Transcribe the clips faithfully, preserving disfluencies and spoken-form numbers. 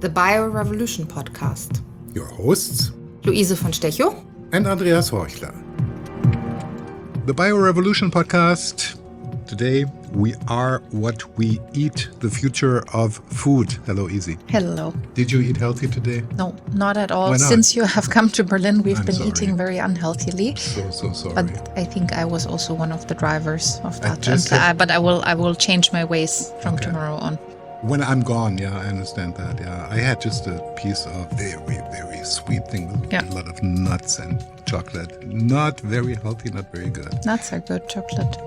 the Bio-Revolution podcast. Your hosts, Luise von Stechow and Andreas Horchler. The Bio-Revolution podcast. Today we are what we eat, the future of food. Hello, Easy. Hello. Did you eat healthy today? No, not at all. Why not? Since you have come to Berlin, we've I'm been sorry. eating very unhealthily. So, so sorry. But I think I was also one of the drivers of I that. just And, had- uh, but I will I will change my ways from Okay. tomorrow on. When I'm gone, yeah, I understand that. Yeah, I had just a piece of very, very sweet thing with Yeah. a lot of nuts and chocolate. Not very healthy, not very good. Nuts are good, chocolate.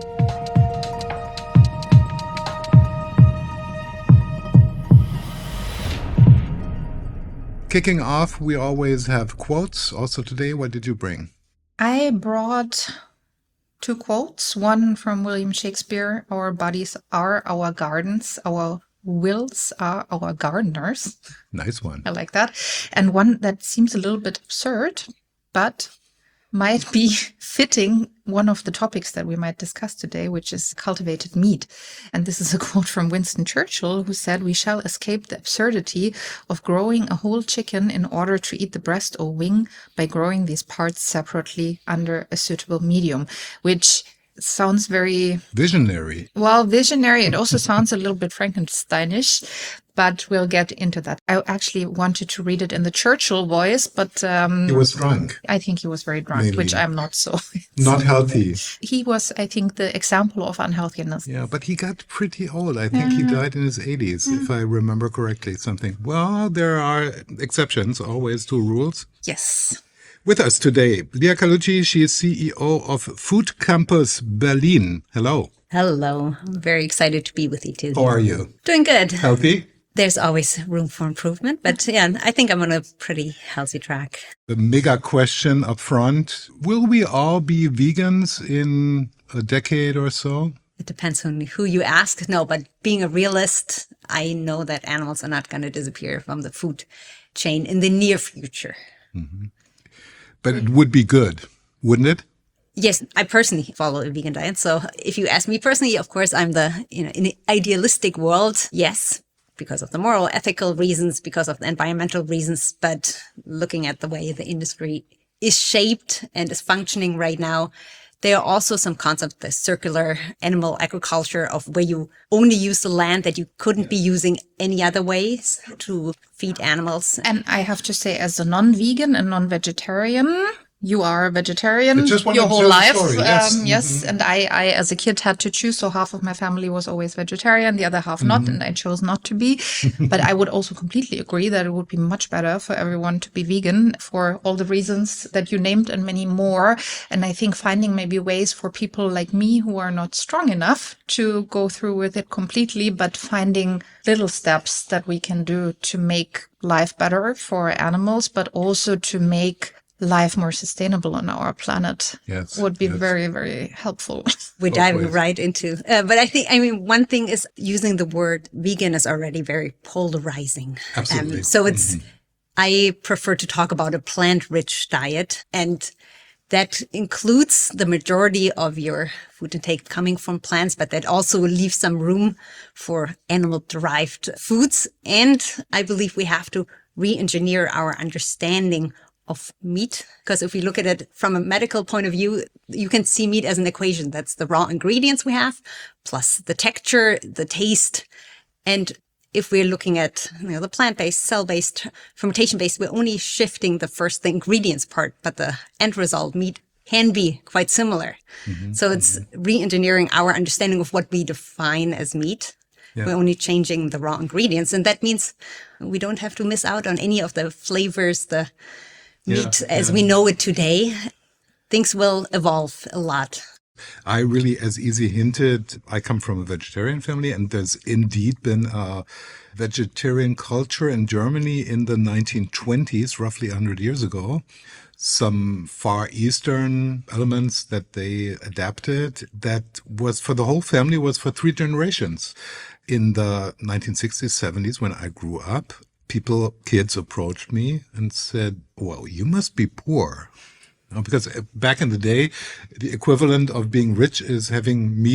Kicking off, we always have quotes. Also today, what did you bring? I brought two quotes. One from William Shakespeare: "Our bodies are our gardens, our wills are our gardeners." Nice one. I like that. And one that seems a little bit absurd, but might be fitting one of the topics that we might discuss today, which is cultivated meat. And this is a quote from Winston Churchill, who said, "We shall escape the absurdity of growing a whole chicken in order to eat the breast or wing by growing these parts separately under a suitable medium," which sounds very, Visionary. well, visionary. It also sounds a little bit Frankensteinish, but we'll get into that. I actually wanted to read it in the Churchill voice, but um, He was drunk. I think he was very drunk, Maybe. which I'm not so. Not healthy. He was, I think, the example of unhealthiness. Yeah, but he got pretty old. I think he died in his eighties, if I remember correctly. Something. Well, there are exceptions always to rules. Yes. With us today, Lia Calucci. She is C E O of Food Campus Berlin. Hello. Hello. I'm very excited to be with you too. How are you? Doing good. Healthy? There's always room for improvement, but yeah, I think I'm on a pretty healthy track. The mega question up front. Will we all be vegans in a decade or so? It depends on who you ask. No, but being a realist, I know that animals are not going to disappear from the food chain in the near future. But it would be good, wouldn't it? Yes, I personally follow a vegan diet. So if you ask me personally, of course, I'm the, you know, in an idealistic world, yes, because of the moral, ethical reasons, because of the environmental reasons. But looking at the way the industry is shaped and is functioning right now, there are also some concepts, the circular animal agriculture, of where you only use the land that you couldn't be using any other ways to feed animals. And I have to say, as a non-vegan and non-vegetarian, you are a vegetarian It's just one your whole observed life. story, yes. Um, yes. And I, I, as a kid, had to choose. So half of my family was always vegetarian, the other half not, and I chose not to be. But I would also completely agree that it would be much better for everyone to be vegan for all the reasons that you named and many more. And I think finding maybe ways for people like me who are not strong enough to go through with it completely, but finding little steps that we can do to make life better for animals, but also to make life more sustainable on our planet Yes, would be yes. very, very helpful. We're diving ways. right into, uh, but I think, I mean, one thing is using the word vegan is already very polarizing. Absolutely. Um, so it's, I prefer to talk about a plant-rich diet, and that includes the majority of your food intake coming from plants, but that also leaves some room for animal-derived foods. And I believe we have to re-engineer our understanding of meat, because if we look at it from a medical point of view, you can see meat as an equation. That's the raw ingredients we have, plus the texture, the taste. And if we're looking at, you know, the plant-based, cell-based, fermentation-based, we're only shifting the first, the ingredients part, but the end result, meat, can be quite similar. So it's re-engineering our understanding of what we define as meat. Yeah. We're only changing the raw ingredients. And that means we don't have to miss out on any of the flavors, the meat Yeah, as yeah. we know it today. Things will evolve a lot. I really, as Easy hinted, I come from a vegetarian family, and there's indeed been a vegetarian culture in Germany in the nineteen twenties, roughly one hundred years ago. Some Far Eastern elements that they adapted that was for the whole family, was for three generations. In the nineteen sixties, seventies, when I grew up, people, kids approached me and said, well, you must be poor. You know, because back in the day, the equivalent of being rich is having meat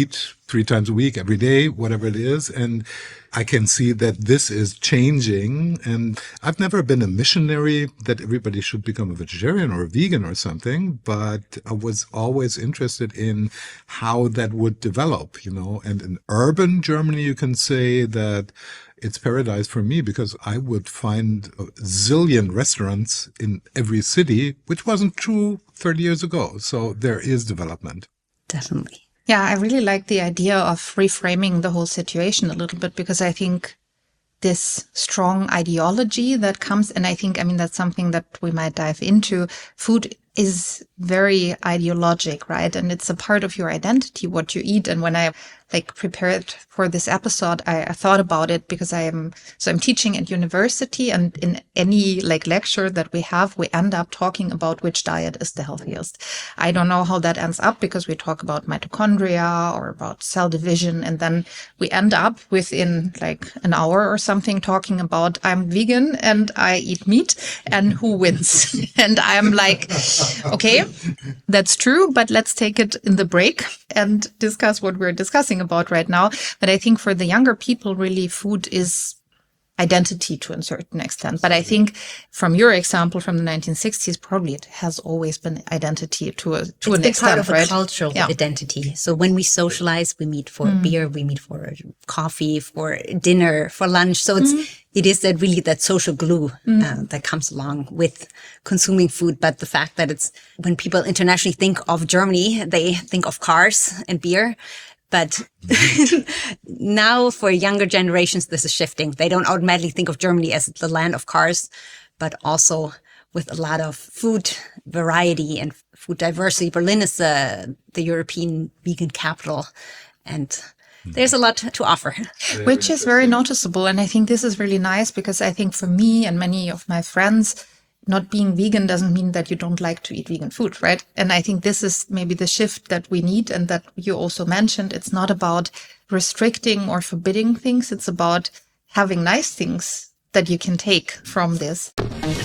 three times a week, every day, whatever it is. And I can see that this is changing. And I've never been a missionary that everybody should become a vegetarian or a vegan or something, but I was always interested in how that would develop, you know. And in urban Germany, you can say that it's paradise for me because I would find a zillion restaurants in every city, which wasn't true thirty years ago. So there is development. Definitely. Yeah, I really like the idea of reframing the whole situation a little bit, because I think this strong ideology that comes, and I think, I mean, that's something that we might dive into. Food is very ideologic, right? And it's a part of your identity, what you eat. And when I like prepared for this episode, I, I thought about it because I am, so I'm teaching at university, and in any like lecture that we have, we end up talking about which diet is the healthiest. I don't know how that ends up because we talk about mitochondria or about cell division. And then we end up within like an hour or something talking about I'm vegan and I eat meat and who wins. And I'm like, okay, that's true, but let's take it in the break and discuss what we're discussing about right now. But I think for the younger people, really, food is identity to a certain extent. But I think from your example from the nineteen sixties, probably it has always been identity to a to it's an been extent, part of right? a cultural Yeah. identity. So when we socialize, we meet for Mm. beer, we meet for coffee, for dinner, for lunch. So it's Mm. it is that really that social glue Mm. uh, that comes along with consuming food. But the fact that it's when people internationally think of Germany, they think of cars and beer. But now for younger generations, this is shifting. They don't automatically think of Germany as the land of cars, but also with a lot of food variety and food diversity. Berlin is the, the European vegan capital, and there's a lot to offer. Which is very noticeable. And I think this is really nice because I think for me and many of my friends, not being vegan doesn't mean that you don't like to eat vegan food, right? And I think this is maybe the shift that we need and that you also mentioned. It's not about restricting or forbidding things. It's about having nice things that you can take from this.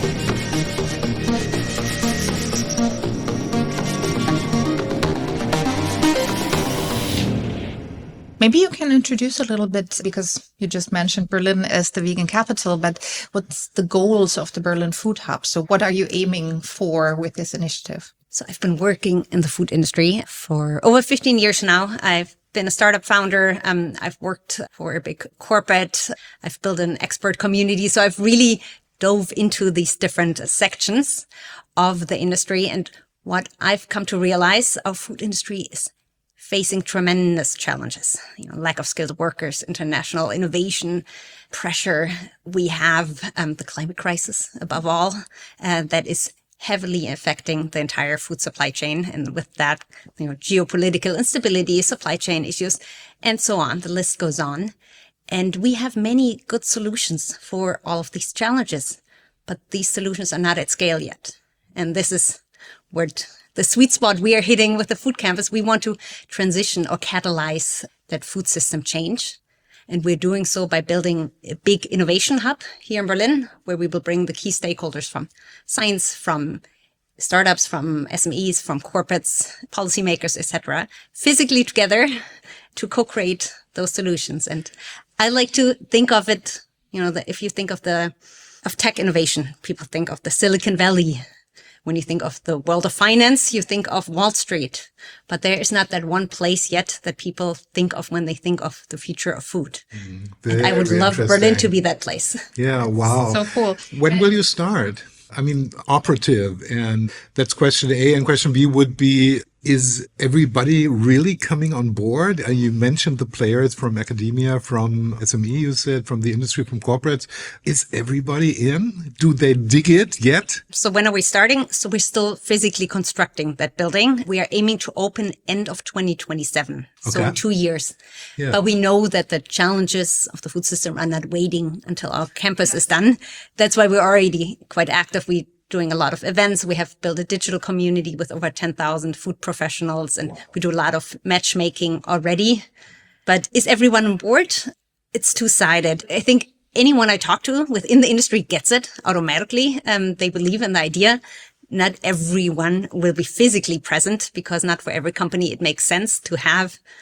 Maybe you can introduce a little bit, because you just mentioned Berlin as the vegan capital, but what's the goals of the Berlin Food Hub? So what are you aiming for with this initiative? So I've been working in the food industry for over fifteen years now. I've been a startup founder. Um, I've worked for a big corporate. I've built an expert community. So I've really dove into these different sections of the industry. And what I've come to realize, our food industry is facing tremendous challenges, you know, lack of skilled workers, international innovation, pressure. We have um, the climate crisis above all, uh, that is heavily affecting the entire food supply chain. And with that, you know, geopolitical instability, supply chain issues, and so on. The list goes on. And we have many good solutions for all of these challenges, but these solutions are not at scale yet. And this is where t- the sweet spot we are hitting with the Food Campus. We want to transition or catalyze that food system change. And we're doing so by building a big innovation hub here in Berlin, where we will bring the key stakeholders from science, from startups, from S M Es, from corporates, policymakers, et cetera, physically together to co-create those solutions. And I like to think of it, you know, that if you think of the of tech innovation, people think of the Silicon Valley. When you think of the world of finance, you think of Wall Street. But there is not that one place yet that people think of when they think of the future of food. Mm, and I would love Berlin to be that place. Yeah, wow. So cool. When will you start? I mean, operative. And that's question A. And question B would be, is everybody really coming on board? Uh, you mentioned the players from academia, from S M E, you said, from the industry, from corporates. Is everybody in? Do they dig it yet? So when are we starting? So we're still physically constructing that building. We are aiming to open end of twenty twenty-seven. So Okay. in two years. Yeah. But we know that the challenges of the food system are not waiting until our campus is done. That's why we're already quite active. We doing a lot of events. We have built a digital community with over ten thousand food professionals, and we do a lot of matchmaking already. But is everyone on board? It's two-sided. I think anyone I talk to within the industry gets it automatically. Um, they believe in the idea. Not everyone will be physically present because not for every company it makes sense to have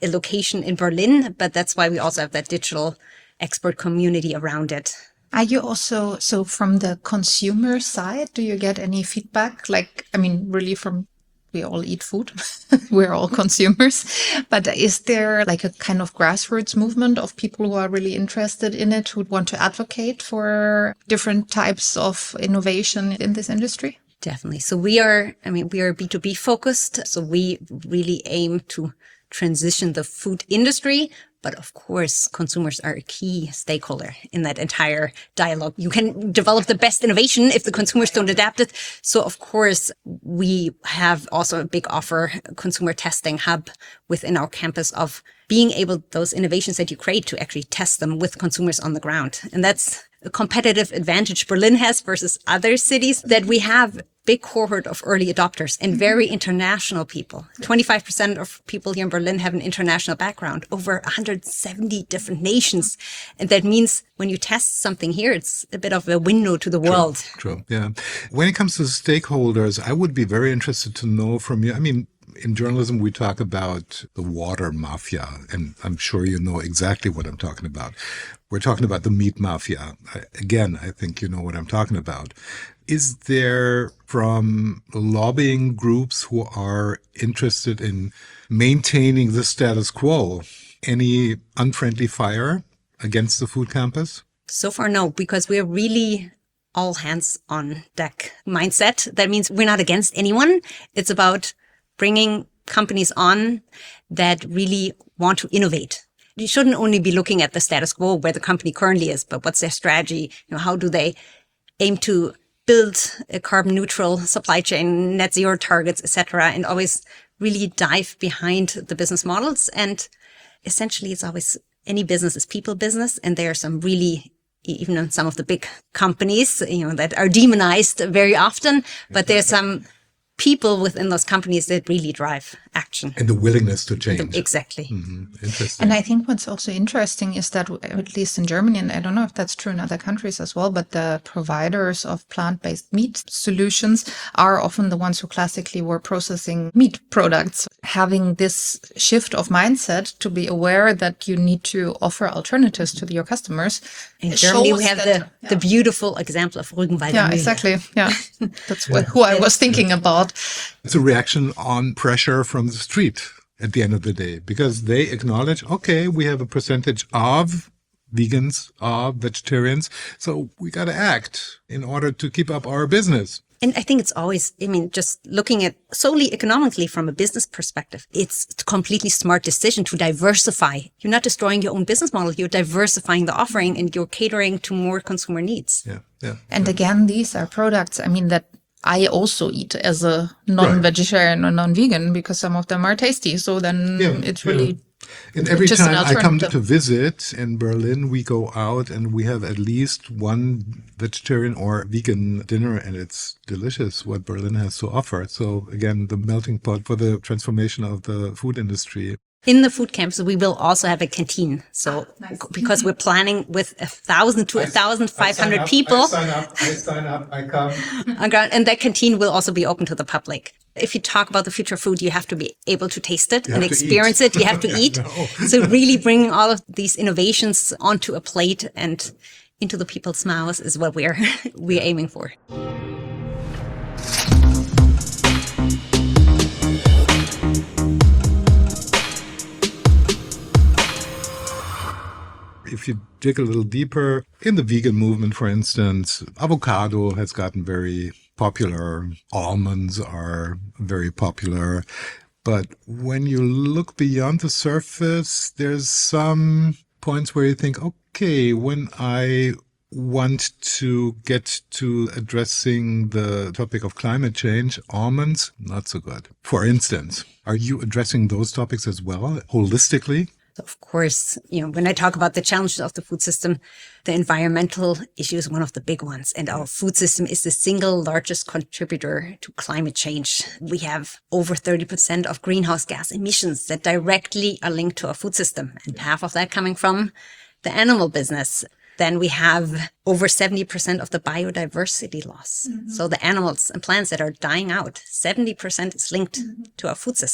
a location in Berlin, but that's why we also have that digital expert community around it. Are you also, so from the consumer side, do you get any feedback? Like, I mean, really from, we all eat food, we're all consumers, but is there like a kind of grassroots movement of people who are really interested in it, who would want to advocate for different types of innovation in this industry? Definitely. So we are, I mean, we are B two B focused. So we really aim to transition the food industry. But of course, consumers are a key stakeholder in that entire dialogue. You can develop the best innovation if the consumers don't adapt it. So of course, we have also a big offer, consumer testing hub within our campus of being able, those innovations that you create, to actually test them with consumers on the ground. And that's a competitive advantage Berlin has versus other cities, that we have big cohort of early adopters and very international people. twenty-five percent of people here in Berlin have an international background, over one hundred seventy different nations. And that means when you test something here, it's a bit of a window to the world. True, true. Yeah. When it comes to stakeholders, I would be very interested to know from you. I mean, in journalism, we talk about the water mafia, and I'm sure you know exactly what I'm talking about. We're talking about the meat mafia. I, again, I think you know what I'm talking about. Is there, from lobbying groups who are interested in maintaining the status quo, any unfriendly fire against the food campus? So far, no, because we're really all hands on deck mindset. That means we're not against anyone. It's about bringing companies on that really want to innovate. You shouldn't only be looking at the status quo where the company currently is, but what's their strategy? You know, how do they aim to build a carbon neutral supply chain, net zero targets, et cetera, and always really dive behind the business models. And essentially, it's always, any business is people business, and there are some really, even in some of the big companies, you know, that are demonized very often, but there's some people within those companies that really drive action. And the willingness to change. Exactly. Mm-hmm. Interesting. And I think what's also interesting is that, at least in Germany, and I don't know if that's true in other countries as well, but the providers of plant-based meat solutions are often the ones who classically were processing meat products. Having this shift of mindset to be aware that you need to offer alternatives to your customers. In Germany, we have that, the, yeah. the beautiful example of Rügenwalder Yeah, Mühle. exactly. Yeah, that's what, who I was thinking about. It's a reaction on pressure from the street at the end of the day, because they acknowledge, okay, we have a percentage of vegans, of vegetarians, so we got to act in order to keep up our business. And I think it's always, I mean, just looking at solely economically from a business perspective, it's a completely smart decision to diversify. You're not destroying your own business model. You're diversifying the offering and you're catering to more consumer needs. Yeah, yeah. And again, these are products, I mean, that I also eat as a non-vegetarian or non-vegan, because some of them are tasty. So then Yeah, it's really... yeah. And every just an time I come alternative. to visit in Berlin, we go out and we have at least one vegetarian or vegan dinner, and it's delicious what Berlin has to offer. So again, the melting pot for the transformation of the food industry. In the food campus, we will also have a canteen. So because we're planning with a thousand to a thousand five hundred people. I sign up, I sign up, I come. on ground, and that canteen will also be open to the public. If you talk about the future of food, you have to be able to taste it You and have to experience eat. it. You have to I eat. know. So really bringing all of these innovations onto a plate and into the people's mouths is what we're we're aiming for. If you dig a little deeper, in the vegan movement, for instance, avocado has gotten very popular. Almonds are very popular. But when you look beyond the surface, there's some points where you think, okay, when I want to get to addressing the topic of climate change, almonds, not so good. For instance, are you addressing those topics as well, holistically? Of course, you know, when I talk about the challenges of the food system, the environmental issue is one of the big ones. And our food system is the single largest contributor to climate change. We have over thirty percent of greenhouse gas emissions that directly are linked to our food system, and half of that coming from the animal business. Then we have over seventy percent of the biodiversity loss. Mm-hmm. So the animals and plants that are dying out, seventy percent is linked mm-hmm. to our food system.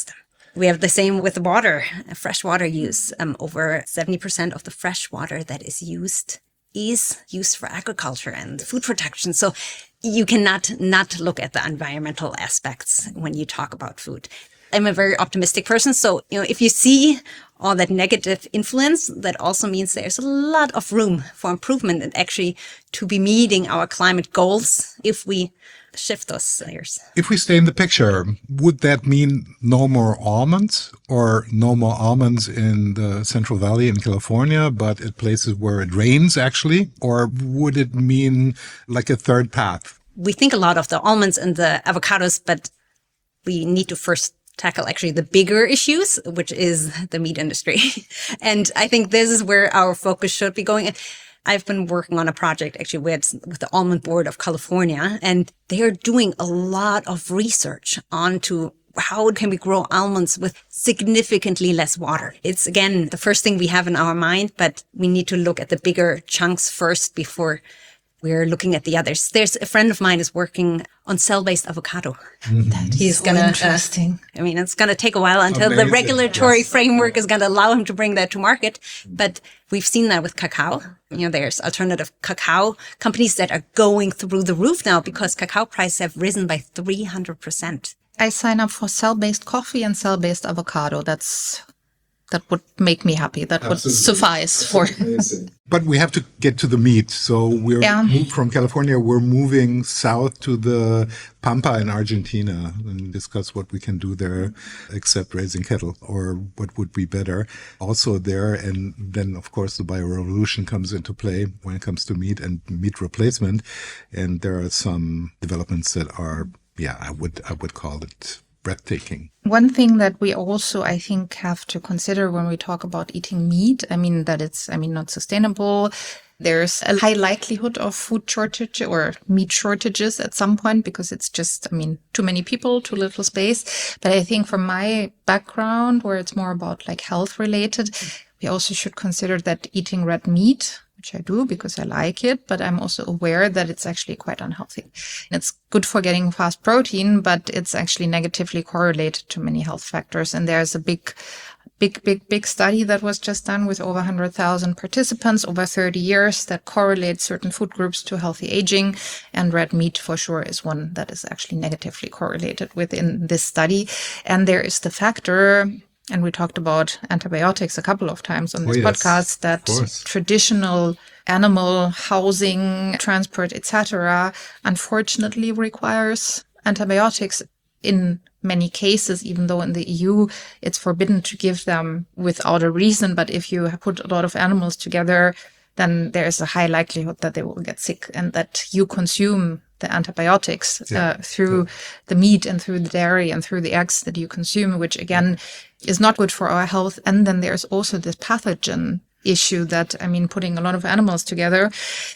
We have the same with water, fresh water use. Um, over seventy percent of the fresh water that is used is used for agriculture and food production. So you cannot not look at the environmental aspects when you talk about food. I'm a very optimistic person. So, you know, if you see all that negative influence, that also means there's a lot of room for improvement and actually to be meeting our climate goals if we shift those layers. If we stay in the picture, would that mean no more almonds or no more almonds in the Central Valley in California, but at places where it rains actually? Or would it mean like a third path? We think a lot of the almonds and the avocados, but we need to first tackle actually the bigger issues, which is the meat industry. And I think this is where our focus should be going. I've been working on a project actually with, with the Almond Board of California, and they are doing a lot of research onto how can we grow almonds with significantly less water. It's, again, the first thing we have in our mind, but we need to look at the bigger chunks first before we're looking at the others. There's a friend of mine is working on cell-based avocado. That He's so gonna, interesting. Uh, I mean, it's going to take a while until Amazing. the regulatory Yes. framework is going to allow him to bring that to market. But we've seen that with cacao. You know, there's alternative cacao companies that are going through the roof now because cacao prices have risen by three hundred percent. I sign up for cell-based coffee and cell-based avocado. That's that would make me happy. That would Absolutely. suffice for. But we have to get to the meat. So we're Yeah. moved from California. We're moving south to the Pampa in Argentina and discuss what we can do there, except raising cattle, or what would be better. Also there, and then of course the biorevolution comes into play when it comes to meat and meat replacement. And there are some developments that are, yeah, I would I would call it breathtaking. One thing that we also, I think, have to consider when we talk about eating meat, I mean, that it's, I mean, not sustainable. There's a high likelihood of food shortage or meat shortages at some point because it's just, I mean, too many people, too little space. But I think from my background, where it's more about like health related, we also should consider that eating red meat, which I do because I like it, but I'm also aware that it's actually quite unhealthy. It's good for getting fast protein, but it's actually negatively correlated to many health factors. And there's a big, big, big, big study that was just done with over one hundred thousand participants over thirty years that correlates certain food groups to healthy aging. And red meat for sure is one that is actually negatively correlated within this study. And there is the factor, and we talked about antibiotics a couple of times on this Oh, yes. podcast, that traditional animal housing, transport, et cetera, unfortunately requires antibiotics in many cases, even though in the E U it's forbidden to give them without a reason. But if you put a lot of animals together, then there is a high likelihood that they will get sick and that you consume the antibiotics Yeah. uh, through the meat and through the dairy and through the eggs that you consume, which again is not good for our health. And then there's also this pathogen issue that, I mean, putting a lot of animals together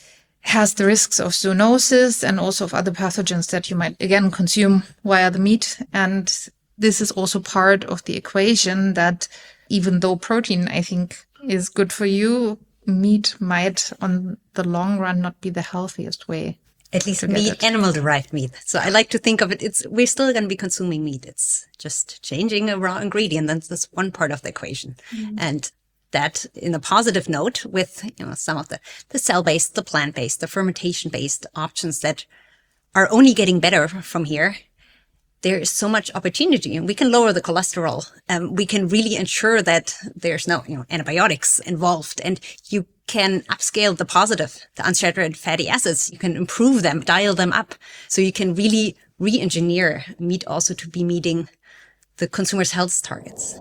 has the risks of zoonosis and also of other pathogens that you might, again, consume via the meat. And this is also part of the equation that even though protein, I think, is good for you, meat might, on the long run, not be the healthiest way. At least to get meat, it. animal-derived meat. So I like to think of it, it's we're still going to be consuming meat. It's just changing a raw ingredient. That's just one part of the equation. And that, in a positive note, with you know some of the, the cell-based, the plant-based, the fermentation-based options that are only getting better from here, there is so much opportunity, and we can lower the cholesterol. Um, we can really ensure that there's no you know antibiotics involved, and you can upscale the positive, the unsaturated fatty acids. You can improve them, dial them up. So you can really re-engineer meat also to be meeting the consumer's health targets.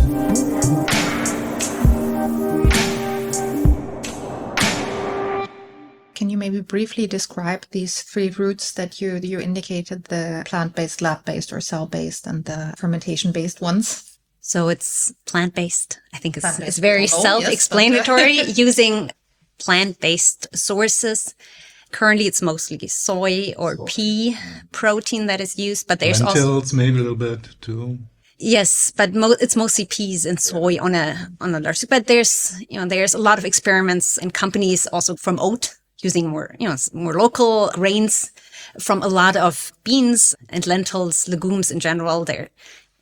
Can you maybe briefly describe these three routes that you you indicated, the plant-based, lab-based, or cell-based, and the fermentation-based ones? So it's plant-based. I think it's, Plant-based. it's very Oh, yes, self-explanatory using plant-based sources. Currently, it's mostly soy or pea protein that is used, but there's also Lentils, maybe a little bit too. yes, but mo- it's mostly peas and soy on a on a large. But there's you know there's a lot of experiments and companies also from oat using more you know more local grains from a lot of beans and lentils, legumes in general. There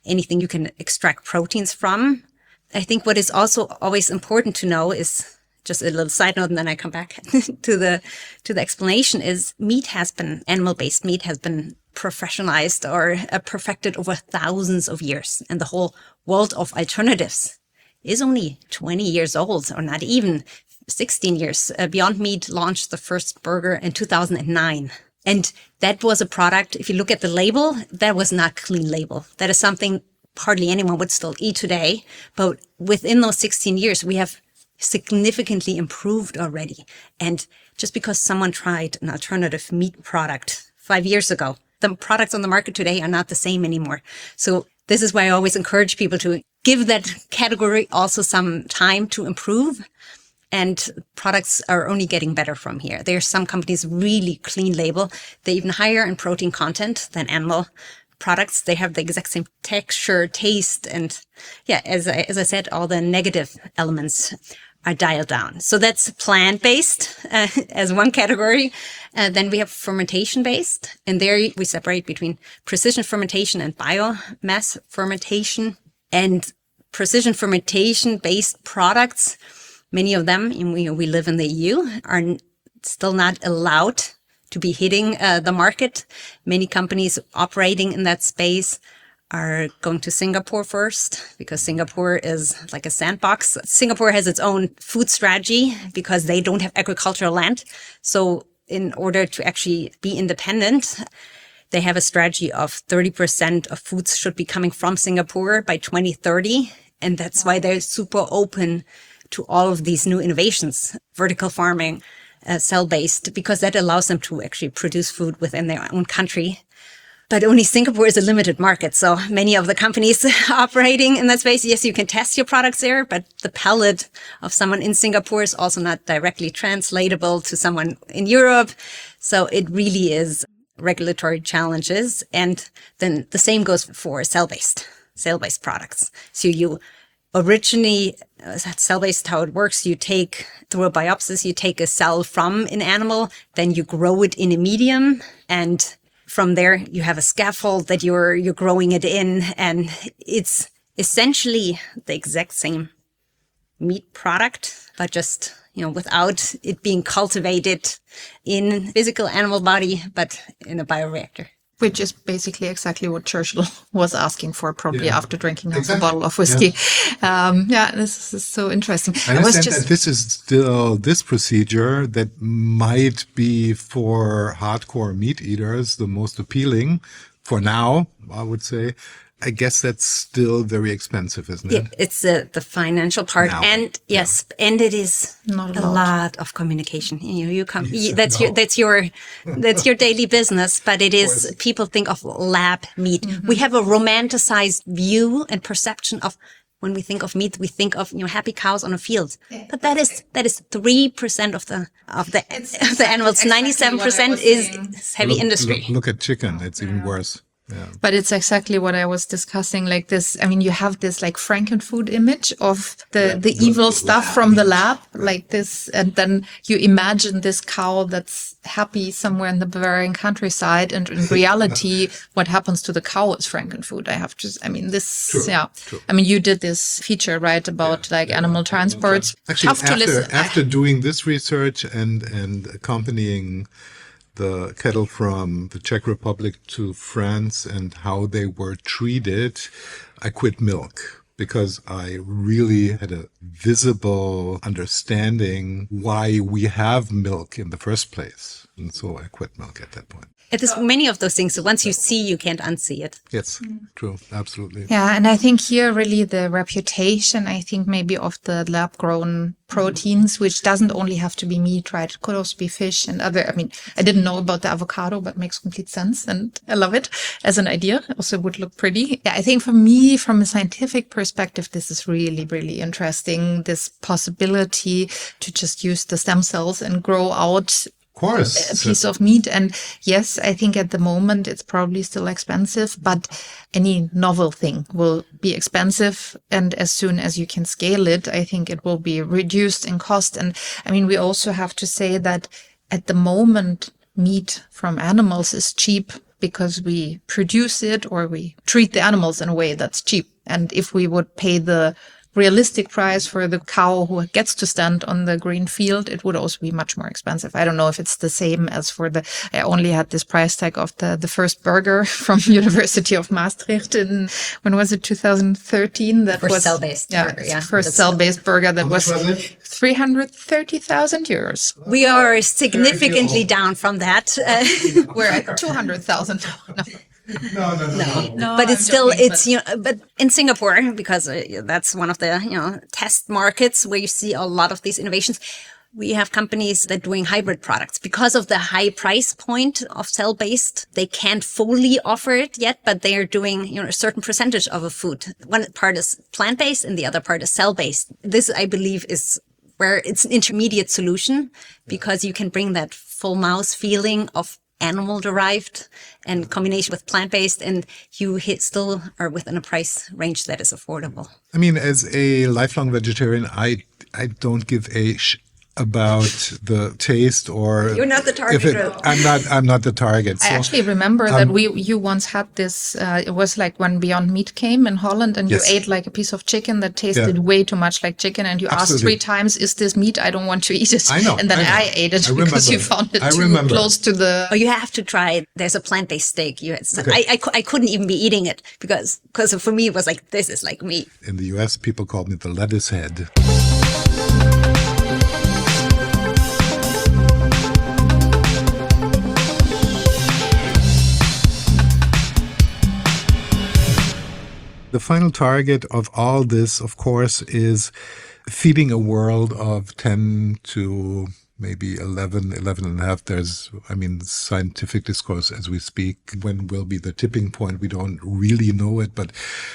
anything you can extract proteins from. I think what is also always important to know is, just a little side note, and then I come back to the to the explanation, is meat has been, animal-based meat has been professionalized or uh, perfected over thousands of years. And the whole world of alternatives is only twenty years old, or not even sixteen years. Uh, Beyond Meat launched the first burger in two thousand nine. And that was a product, if you look at the label, that was not a clean label. That is something hardly anyone would still eat today. But within those sixteen years, we have significantly improved already. And just because someone tried an alternative meat product five years ago, the products on the market today are not the same anymore. So this is why I always encourage people to give that category also some time to improve. And products are only getting better from here. There are some companies really clean label. They even higher in protein content than animal products. They have the exact same texture, taste, and yeah, as I, as I said, all the negative elements are dialed down. So that's plant-based uh, as one category. Uh, then we have fermentation-based, and there we separate between precision fermentation and biomass fermentation. And precision fermentation-based products, many of them, and we, we live in the E U, are still not allowed to be hitting uh, the market. Many companies operating in that space are going to Singapore first, because Singapore is like a sandbox. Singapore has its own food strategy because they don't have agricultural land. So in order to actually be independent, they have a strategy of thirty percent of foods should be coming from Singapore by twenty thirty. And that's why they're super open to all of these new innovations, vertical farming, uh, cell-based, because that allows them to actually produce food within their own country. But only Singapore is a limited market. So many of the companies operating in that space, yes, you can test your products there, but the palate of someone in Singapore is also not directly translatable to someone in Europe. So it really is regulatory challenges. And then the same goes for cell-based, cell-based products. So you originally, uh, cell-based, how it works, you take, through a biopsy, you take a cell from an animal, then you grow it in a medium, and from there, you have a scaffold that you're you're growing it in, and it's essentially the exact same meat product, but just, you know, without it being cultivated in physical animal body, but in a bioreactor. Which is basically exactly what Churchill was asking for, probably Yeah. after drinking Exactly. half a bottle of whiskey. Yeah, um, yeah this is so interesting. I was understand just that this is still this procedure that might be for hardcore meat eaters the most appealing for now, I would say. I guess that's still very expensive, isn't it? Yeah, it's uh, the financial part, Now. and yes, and it is Not a a lot. lot of communication. You know, you come. Yes, you, that's no. your that's your that's your daily business. But it is, people think of lab meat. Mm-hmm. We have a romanticized view and perception of, when we think of meat, we think of, you know, happy cows on a field. But that is that is three percent of the of the of the animals. exactly Ninety-seven what I percent was is saying. is heavy Look- industry. Look, look at chicken. It's even worse. Yeah. But it's exactly what I was discussing. Like this, I mean, you have this like Frankenfood image of the, the evil stuff from the lab, like this. And then you imagine this cow that's happy somewhere in the Bavarian countryside. And in reality, what happens to the cow is Frankenfood. I have to, I mean, this, True, yeah. true. I mean, you did this feature, right, about like animal transports. Actually, Tough to after, listen. after doing this research and, and accompanying the cattle from the Czech Republic to France and how they were treated, I quit milk because I really had a visible understanding why we have milk in the first place. And so I quit milk at that point. It is many of those things. So once you see, you can't unsee it. Yes, true, absolutely. Yeah, and I think here really the reputation, I think maybe of the lab grown proteins, which doesn't only have to be meat, right? It could also be fish and other, I mean, I didn't know about the avocado, but makes complete sense. And I love it as an idea. Also would look pretty. Yeah, I think for me, from a scientific perspective, this is really, really interesting. This possibility to just use the stem cells and grow out Of course. a piece of meat. And yes, I think at the moment it's probably still expensive, but any novel thing will be expensive. And as soon as you can scale it, I think it will be reduced in cost. And I mean, we also have to say that at the moment, meat from animals is cheap because we produce it or we treat the animals in a way that's cheap. And if we would pay the realistic price for the cow who gets to stand on the green field, it would also be much more expensive. I don't know if it's the same as for the, I only had this price tag of the, the first burger from University of Maastricht in, when was it, two thousand thirteen? That First was cell-based yeah, burger, yeah. First That's- cell-based burger that was, was it? three hundred thirty thousand euros. We are significantly down from that. Uh, We're at two hundred thousand. No. No, no, no. No, but it's I'm still, joking, it's, you know, but in Singapore, because uh, that's one of the, you know, test markets where you see a lot of these innovations, we have companies that are doing hybrid products. Because of the high price point of cell-based, they can't fully offer it yet, but they are doing, you know, a certain percentage of a food. One part is plant-based and the other part is cell-based. This, I believe, is where it's an intermediate solution because you can bring that full mouse feeling of animal derived and combination with plant-based, and you hit still are within a price range that is affordable. I mean, as a lifelong vegetarian, I I don't give a sh about the taste or You're not the target if it- group. I'm not. I'm not the target. I So, actually remember that we you once had this. Uh, it was like when Beyond Meat came in Holland, and Yes. you ate like a piece of chicken that tasted Yeah. way too much like chicken, and you asked Absolutely. three times, "Is this meat? I don't want to eat it." I know, And then I know. I, ate it I because you remember. found it I too remember. close to the. Oh, you have to try it. There's a plant-based steak. You, it's- Okay. I, I, cou- I couldn't even be eating it because, because for me, it was like, this is like meat. in the U S, people call me the lettuce head. The final target of all this, of course, is feeding a world of ten to maybe eleven, eleven and a half. There's, I mean, scientific discourse as we speak. When will be the tipping point? We don't really know it, but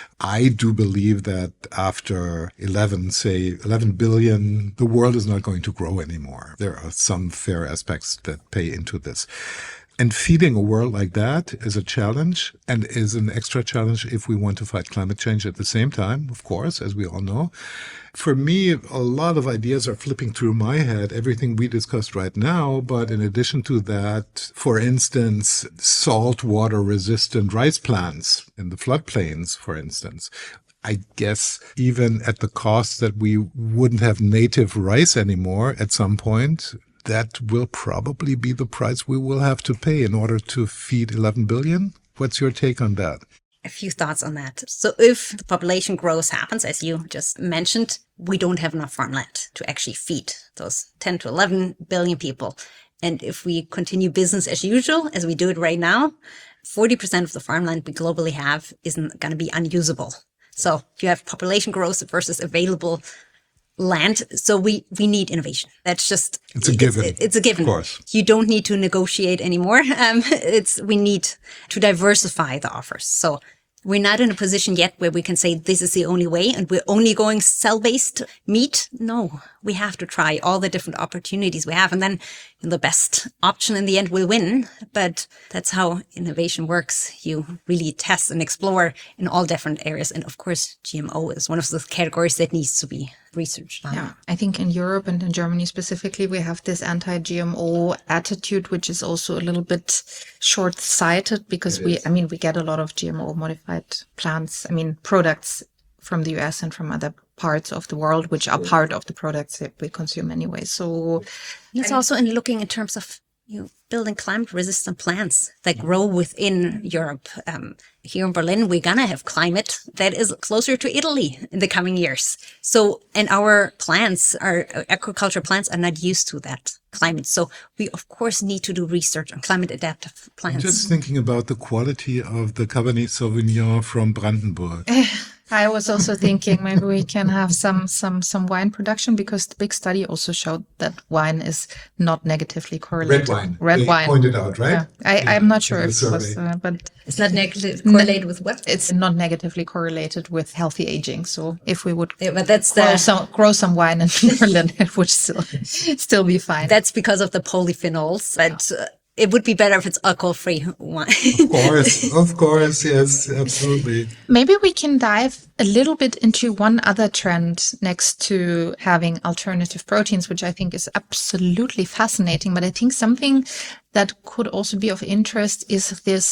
I do believe that after eleven, say eleven billion, the world is not going to grow anymore. There are some fair aspects that pay into this. And feeding a world like that is a challenge and is an extra challenge if we want to fight climate change at the same time, of course, as we all know. For me, a lot of ideas are flipping through my head, everything we discussed right now. But in addition to that, for instance, saltwater resistant rice plants in the floodplains, for instance. I guess even at the cost that we wouldn't have native rice anymore at some point, that will probably be the price we will have to pay in order to feed eleven billion. What's your take on that? A few thoughts on that. So if the population growth happens, as you just mentioned, we don't have enough farmland to actually feed those ten to eleven billion people. And if we continue business as usual, as we do it right now, forty percent of the farmland we globally have isn't going to be unusable. So you have population growth versus available land. So we, we need innovation. That's just, It's a given. It's, it's a given. Of course. You don't need to negotiate anymore. Um, it's, we need to diversify the offers. So we're not in a position yet where we can say this is the only way and we're only going cell-based meat. No, we have to try all the different opportunities we have. And then the best option in the end will win. But that's how innovation works. You really test and explore in all different areas. And of course, G M O is one of the categories that needs to be researched on. Yeah, I think in Europe and in Germany specifically, we have this anti-G M O attitude, which is also a little bit short-sighted because we, I mean, we get a lot of G M O modified plants, I mean, products from the U S and from other parts of the world, which are part of the products that we consume anyway. So It's also in looking in terms of you know, building climate-resistant plants that grow within Europe. Um, here in Berlin, we're gonna have climate that is closer to Italy in the coming years. So, and our plants, our agriculture plants, are not used to that climate. So, we of course need to do research on climate-adaptive plants. Just thinking about the quality of the Cabernet Sauvignon from Brandenburg. I was also thinking maybe we can have some some some wine production because the big study also showed that wine is not negatively correlated. Red wine. Red They wine. pointed out, right? Yeah. I, I'm not sure In if the it was, survey. uh, but It's not negatively correlated with what? it's not negatively correlated with healthy aging. So if we would Yeah, but that's grow the some grow some wine in Berlin, it would still still be fine. that's because of the polyphenols. But uh, it would be better if it's alcohol-free wine. Of course, of course, yes, absolutely. Maybe we can dive a little bit into one other trend next to having alternative proteins, which I think is absolutely fascinating. But I think something that could also be of interest is this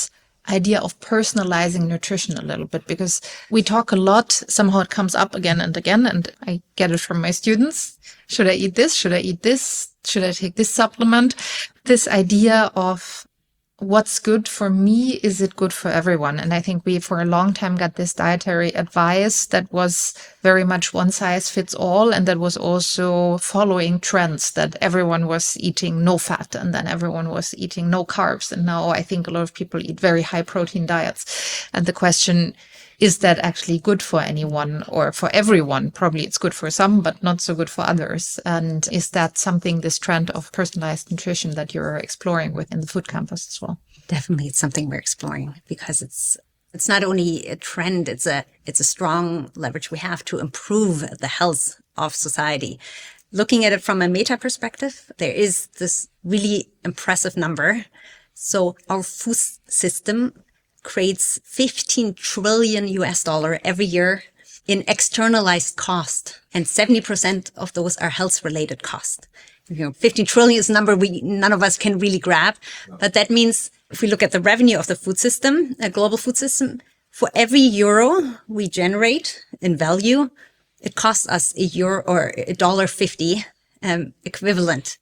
idea of personalizing nutrition a little bit, because we talk a lot, somehow it comes up again and again, and I get it from my students. Should I eat this? Should I eat this? Should I take this supplement? This idea of what's good for me, is it good for everyone? And I think we for a long time got this dietary advice that was very much one size fits all, and that was also following trends, that everyone was eating no fat and then everyone was eating no carbs. And now I think a lot of people eat very high protein diets. And the question, is that actually good for anyone or for everyone? Probably it's good for some, but not so good for others. And is that something, this trend of personalized nutrition, that you're exploring within the Food Campus as well? Definitely, it's something we're exploring, because it's it's not only a trend, it's a it's a strong leverage we have to improve the health of society. Looking at it from a meta perspective, there is this really impressive number. So our food system creates fifteen trillion U S dollar every year in externalized cost, and seventy percent of those are health related costs. You know, fifteen trillion is a number we none of us can really grab, but that means if we look at the revenue of the food system, a global food system, for every euro we generate in value, it costs us a euro or a dollar fifty um, equivalent.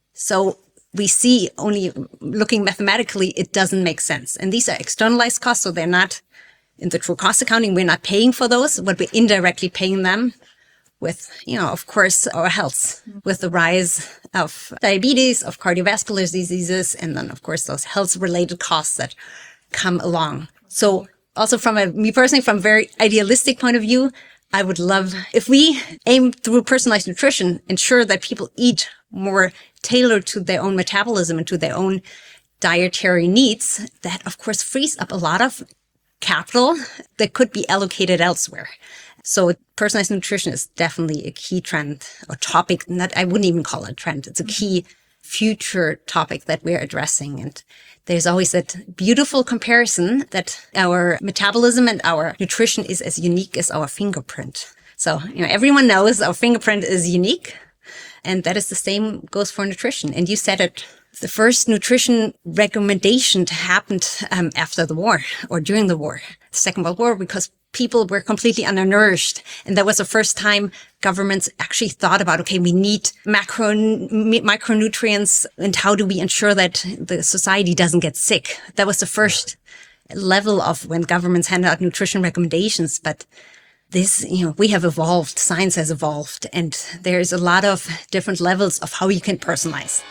So we see, only looking mathematically, it doesn't make sense. And these are externalized costs, so they're not in the true cost accounting. We're not paying for those, but we're indirectly paying them with, you know, of course, our health, with the rise of diabetes, of cardiovascular diseases, and then, of course, those health-related costs that come along. So also from a, me personally, from a very idealistic point of view, I would love, if we aim through personalized nutrition, ensure that people eat more tailored to their own metabolism and to their own dietary needs, that of course frees up a lot of capital that could be allocated elsewhere. So personalized nutrition is definitely a key trend or topic. Not, I wouldn't even call it a trend. It's a key future topic that we're addressing. And there's always that beautiful comparison that our metabolism and our nutrition is as unique as our fingerprint. So, you know, everyone knows our fingerprint is unique. And that is the same goes for nutrition. And you said it, the first nutrition recommendation happened um, after the war or during the war, the Second World War, because people were completely undernourished. And that was the first time governments actually thought about, okay, we need macro, micronutrients, and how do we ensure that the society doesn't get sick? That was the first level of when governments handed out nutrition recommendations. But this, you know, we have evolved, science has evolved, and there's a lot of different levels of how you can personalize.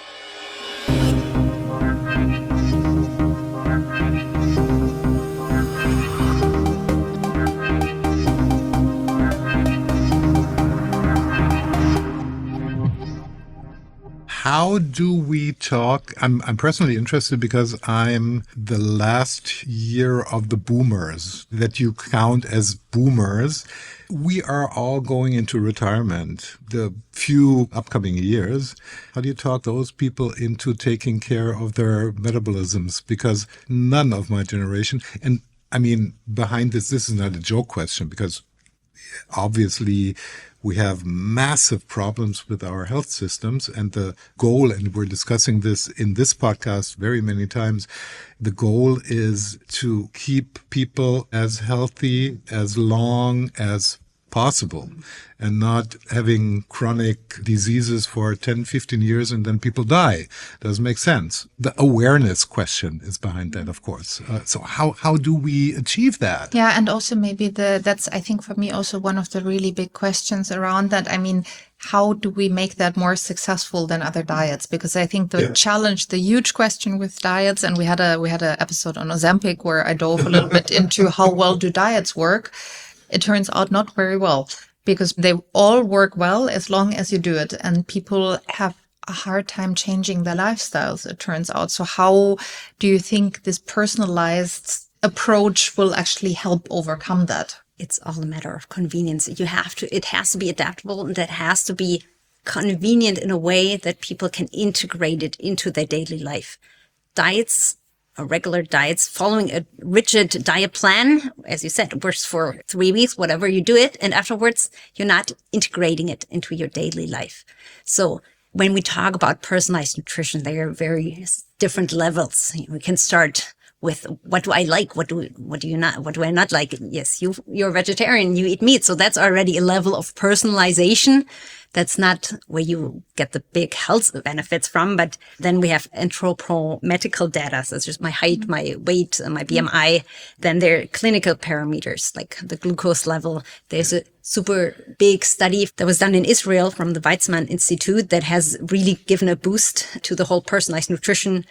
How do we talk? I'm, I'm personally interested because I'm the last year of the boomers that you count as boomers. We are all going into retirement the few upcoming years. How do you talk those people into taking care of their metabolisms? Because none of my generation, and I mean, behind this, this is not a joke question, because obviously we have massive problems with our health systems, and the goal, and we're discussing this in this podcast very many times, the goal is to keep people as healthy as long as possible and not having chronic diseases for ten, fifteen years and then people die. Doesn't make sense. The awareness question is behind that, of course. Uh, so how, how do we achieve that? Yeah. And also maybe the, that's, I think for me, also one of the really big questions around that. I mean, how do we make that more successful than other diets? Because I think the yeah. challenge, the huge question with diets, and we had a, we had an episode on Ozempic where I dove a little bit into how well do diets work. It turns out not very well, because they all work well as long as you do it. And people have a hard time changing their lifestyles, it turns out. So how do you think this personalized approach will actually help overcome that? It's all a matter of convenience. You have to, it has to be adaptable, and it has to be convenient in a way that people can integrate it into their daily life. Diets, or regular diets, following a rigid diet plan, as you said, it works for three weeks, whatever you do it. And afterwards, you're not integrating it into your daily life. So when we talk about personalized nutrition, there are various different levels. We can start with what do I like? What do, what do you not, what do I not like? Yes, you, you're a vegetarian, you eat meat. So that's already a level of personalization. That's not where you get the big health benefits from. But then we have anthropometrical data, such as my height, my weight, and my B M I. Then there are clinical parameters like the glucose level. There's a super big study that was done in Israel from the Weizmann Institute that has really given a boost to the whole personalized nutrition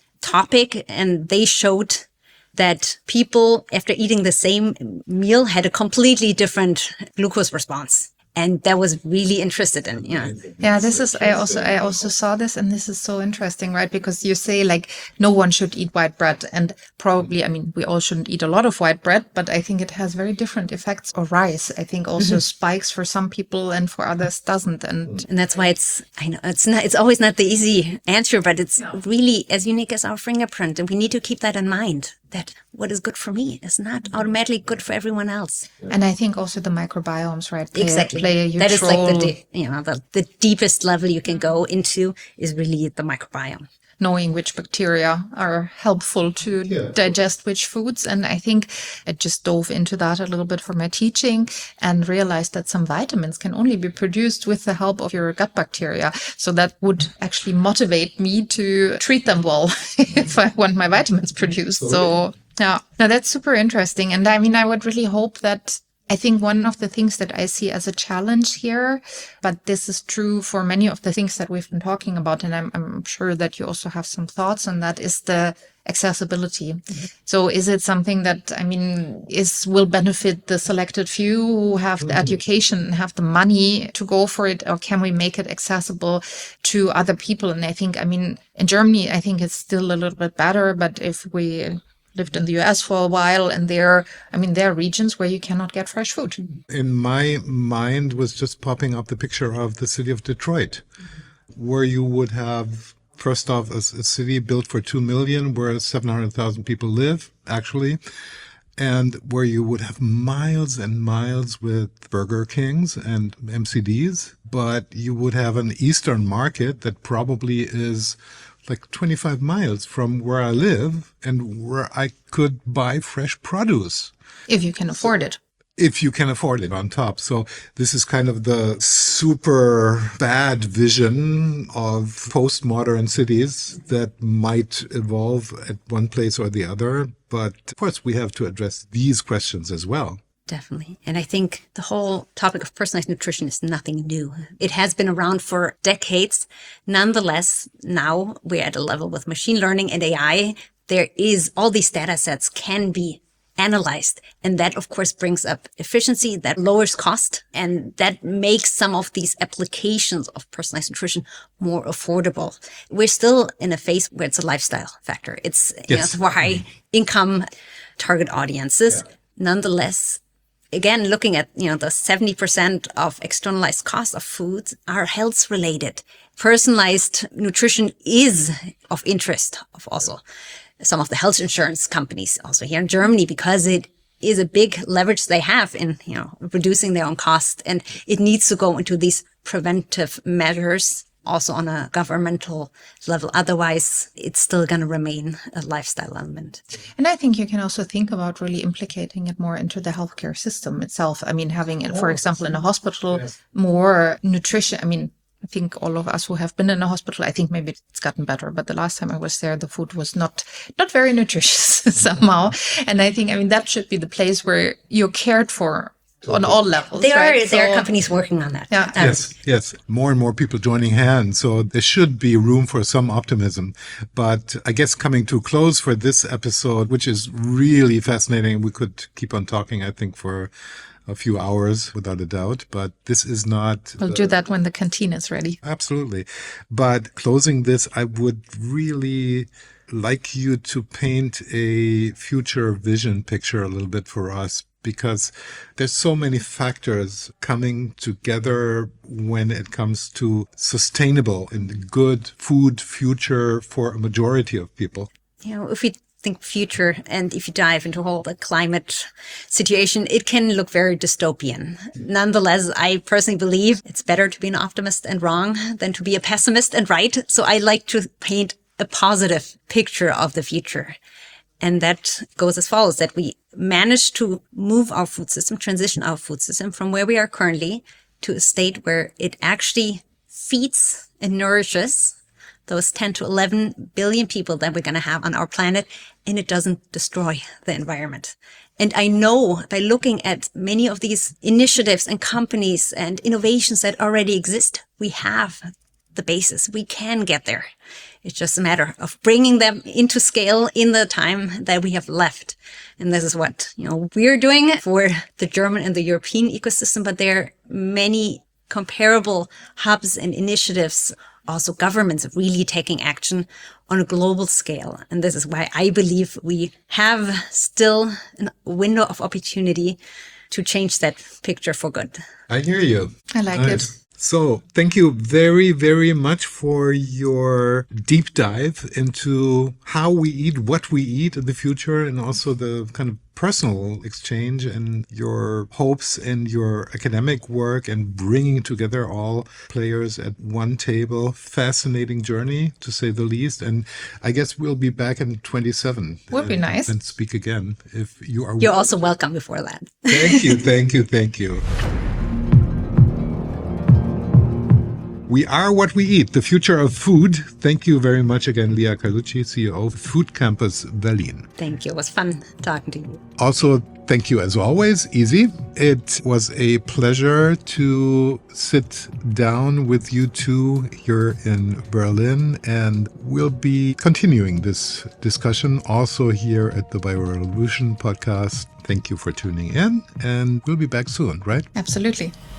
topic. And they showed that people, after eating the same meal, had a completely different glucose response. And that was really interested in, yeah. Yeah, this is, I also, I also saw this, and this is so interesting, right? Because you say like, no one should eat white bread, and probably, I mean, we all shouldn't eat a lot of white bread, but I think it has very different effects. Or rice, I think also mm-hmm. spikes for some people and for others doesn't. And and that's why it's, I know it's not, it's always not the easy answer, but it's really as unique as our fingerprint. And we need to keep that in mind, that what is good for me is not automatically good for everyone else. And I think also the microbiomes, right? Play exactly. A, play a huge that is role. like the, de- you know, the, the deepest level you can go into is really the microbiome. Knowing which bacteria are helpful to yeah. digest which foods. And I think I just dove into that a little bit for my teaching and realized that some vitamins can only be produced with the help of your gut bacteria. So that would actually motivate me to treat them well if I want my vitamins produced. So, so yeah, now that's super interesting. And I mean, I would really hope that I think one of the things that I see as a challenge here, but this is true for many of the things that we've been talking about, and I'm, I'm sure that you also have some thoughts on that, is the accessibility. Mm-hmm. So is it something that, I mean, is will benefit the selected few who have the mm-hmm. education and have the money to go for it, or can we make it accessible to other people? And I think, I mean, in Germany, I think it's still a little bit better, but if we lived in the U S for a while, and there, I mean, there are regions where you cannot get fresh food. In my mind was just popping up the picture of the city of Detroit, mm-hmm. where you would have, first off, a, a city built for two million, where seven hundred thousand people live, actually, and where you would have miles and miles with Burger Kings and M C Ds, but you would have an Eastern market that probably is like twenty-five miles from where I live and where I could buy fresh produce. If you can afford so, it. If you can afford it on top. So this is kind of the super bad vision of postmodern cities that might evolve at one place or the other. But of course, we have to address these questions as well. Definitely. And I think the whole topic of personalized nutrition is nothing new. It has been around for decades. Nonetheless, now we're at a level with machine learning and A I. There is all these data sets can be analyzed. And that, of course, brings up efficiency, that lowers cost, and that makes some of these applications of personalized nutrition more affordable. We're still in a phase where it's a lifestyle factor. It's yes. you know, for high income target audiences. Yeah. Nonetheless, again, looking at, you know, the seventy percent of externalized costs of foods are health related. Personalized nutrition is of interest of also some of the health insurance companies also here in Germany, because it is a big leverage they have in, you know, reducing their own cost. And it needs to go into these preventive measures also on a governmental level. Otherwise, it's still going to remain a lifestyle element. And I think you can also think about really implicating it more into the healthcare system itself. I mean, having it, for example, in a hospital, yes. more nutrition. I mean, I think all of us who have been in a hospital, I think maybe it's gotten better, but the last time I was there, the food was not, not very nutritious somehow. And I think, I mean, that should be the place where you're cared for on all levels. There right? are, so, there are companies working on that. Yeah. Um, yes, yes. More and more people joining hands. So there should be room for some optimism. But I guess coming to a close for this episode, which is really fascinating. We could keep on talking, I think, for a few hours without a doubt, but this is not... We'll uh, do that when the canteen is ready. Absolutely. But closing this, I would really like you to paint a future vision picture a little bit for us, because there's so many factors coming together when it comes to sustainable and good food future for a majority of people. You know, if we think future, and if you dive into all the climate situation, it can look very dystopian. Nonetheless, I personally believe it's better to be an optimist and wrong than to be a pessimist and right. So I like to paint a positive picture of the future. And that goes as follows, that we managed to move our food system, transition our food system from where we are currently to a state where it actually feeds and nourishes those ten to eleven billion people that we're going to have on our planet, and it doesn't destroy the environment. And I know by looking at many of these initiatives and companies and innovations that already exist, we have the basis. We can get there. It's just a matter of bringing them into scale in the time that we have left. And this is what, you know, we're doing for the German and the European ecosystem, but there are many comparable hubs and initiatives, also governments really taking action on a global scale. And this is why I believe we have still a window of opportunity to change that picture for good. I hear you. I like Nice. it. So thank you very, very much for your deep dive into how we eat, what we eat in the future, and also the kind of personal exchange and your hopes and your academic work and bringing together all players at one table. Fascinating journey, to say the least. And I guess we'll be back in twenty-seven. Would be and, nice. And speak again if you are. You're also welcome before that. Thank you, thank you, thank you. We are what we eat, the future of food. Thank you very much again, Lia Carlucci, C E O of Food Campus Berlin. Thank you. It was fun talking to you. Also, thank you as always, Easy. It was a pleasure to sit down with you two here in Berlin, and we'll be continuing this discussion also here at the BioRevolution podcast. Thank you for tuning in, and we'll be back soon, right? Absolutely.